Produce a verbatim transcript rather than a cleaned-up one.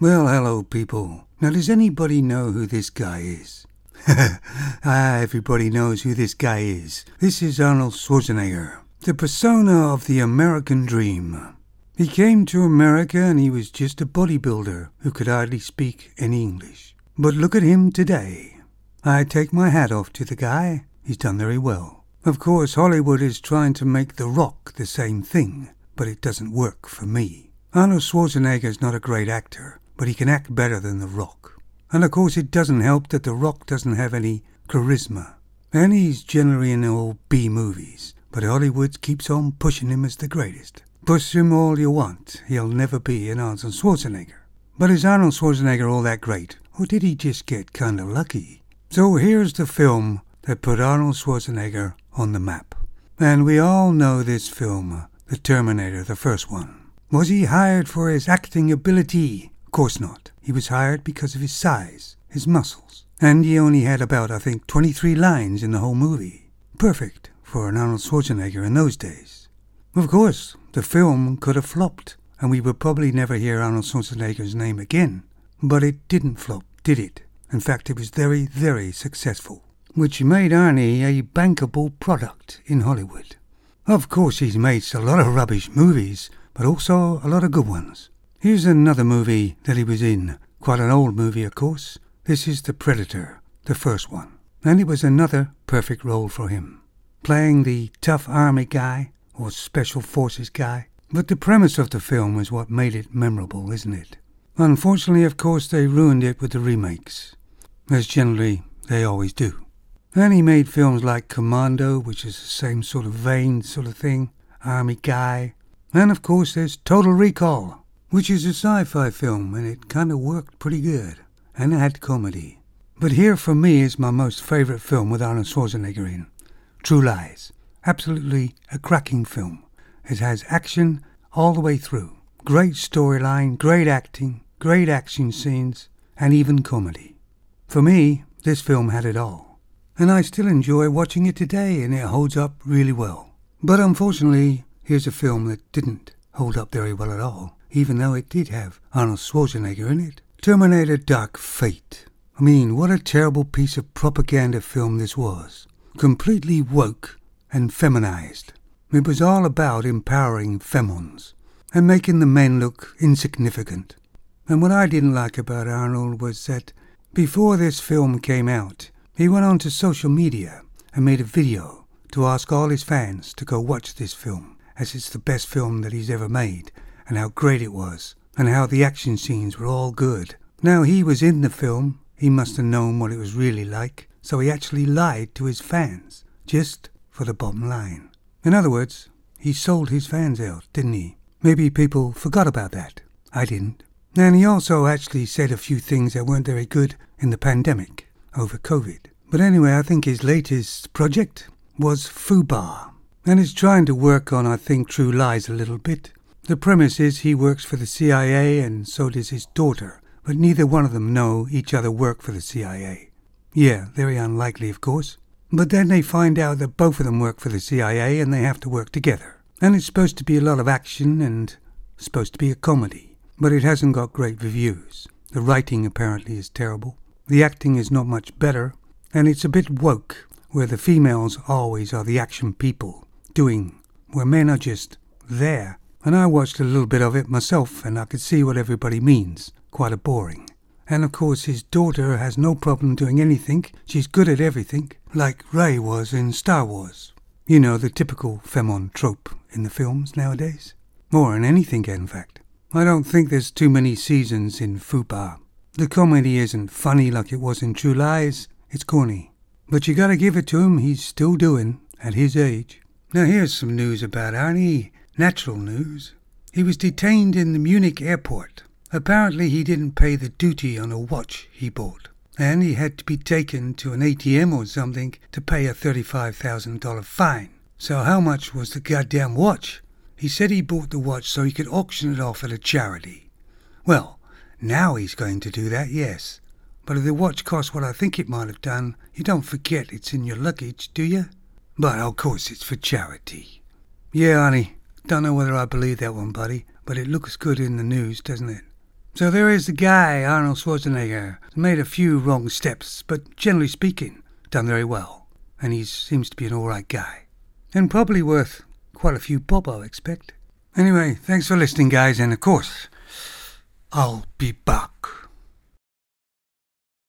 Well, hello, people. Now, does anybody know who this guy is? ah, everybody knows who this guy is. This is Arnold Schwarzenegger, the persona of the American dream. He came to America and he was just a bodybuilder who could hardly speak any English. But look at him today. I take my hat off to the guy. He's done very well. Of course, Hollywood is trying to make The Rock the same thing, but it doesn't work for me. Arnold Schwarzenegger is not a great actor, but he can act better than The Rock. And of course it doesn't help that The Rock doesn't have any charisma. And he's generally in all B movies, but Hollywood keeps on pushing him as the greatest. Push him all you want, he'll never be an Arnold Schwarzenegger. But is Arnold Schwarzenegger all that great, or did he just get kinda lucky? So here's the film that put Arnold Schwarzenegger on the map. And we all know this film, The Terminator, the first one. Was he hired for his acting ability? Of course not. He was hired because of his size, his muscles. And he only had about, I think, twenty-three lines in the whole movie. Perfect for an Arnold Schwarzenegger in those days. Of course, the film could have flopped, and we would probably never hear Arnold Schwarzenegger's name again. But it didn't flop, did it? In fact, it was very, very successful, which made Arnie a bankable product in Hollywood. Of course, he's made a lot of rubbish movies, but also a lot of good ones. Here's another movie that he was in. Quite an old movie, of course. This is The Predator, the first one. And it was another perfect role for him. Playing the tough army guy, or special forces guy. But the premise of the film is what made it memorable, isn't it? Unfortunately, of course, they ruined it with the remakes, as generally they always do. And he made films like Commando, which is the same sort of vein sort of thing, army guy. And of course there's Total Recall, which is a sci-fi film, and it kind of worked pretty good, and it had comedy. But here for me is my most favourite film with Arnold Schwarzenegger in, True Lies. Absolutely a cracking film. It has action all the way through. Great storyline, great acting, great action scenes, and even comedy. For me, this film had it all. And I still enjoy watching it today, and it holds up really well. But unfortunately, here's a film that didn't hold up very well at all, even though it did have Arnold Schwarzenegger in it. Terminator Dark Fate. I mean, what a terrible piece of propaganda film this was. Completely woke and feminized. It was all about empowering femons and making the men look insignificant. And what I didn't like about Arnold was that before this film came out, he went on to social media and made a video to ask all his fans to go watch this film, as it's the best film that he's ever made, and how great it was, and how the action scenes were all good. Now, he was in the film, he must have known what it was really like, so he actually lied to his fans, just for the bottom line. In other words, he sold his fans out, didn't he? Maybe people forgot about that. I didn't. And he also actually said a few things that weren't very good in the pandemic over COVID. But anyway, I think his latest project was FUBAR, and is trying to work on, I think, True Lies a little bit. The premise is he works for the C I A, and so does his daughter, but neither one of them know each other work for the C I A. Yeah, very unlikely, of course. But then they find out that both of them work for the C I A, and they have to work together. And it's supposed to be a lot of action, and supposed to be a comedy. But it hasn't got great reviews. The writing apparently is terrible. The acting is not much better, and it's a bit woke, where the females always are the action people, doing, where men are just there. And I watched a little bit of it myself, and I could see what everybody means. Quite a boring. And of course his daughter has no problem doing anything. She's good at everything, like Rey was in Star Wars. You know, the typical femon trope in the films nowadays. Or in anything, in fact. I don't think there's too many seasons in FUBAR. The comedy isn't funny like it was in True Lies. It's corny. But you gotta give it to him, he's still doing, at his age. Now here's some news about Arnie. Natural news. He was detained in the Munich airport. Apparently he didn't pay the duty on a watch he bought. And he had to be taken to an A T M or something to pay a thirty-five thousand dollars fine. So how much was the goddamn watch? He said he bought the watch so he could auction it off at a charity. Well, now he's going to do that, yes. But if the watch costs what I think it might have done, you don't forget it's in your luggage, do you? But of course it's for charity. Yeah, honey, don't know whether I believe that one, buddy, but it looks good in the news, doesn't it? So there is the guy, Arnold Schwarzenegger. Made a few wrong steps, but generally speaking, done very well. And he seems to be an alright guy. And probably worth quite a few bob, I expect. Anyway, thanks for listening, guys, and of course, I'll be back.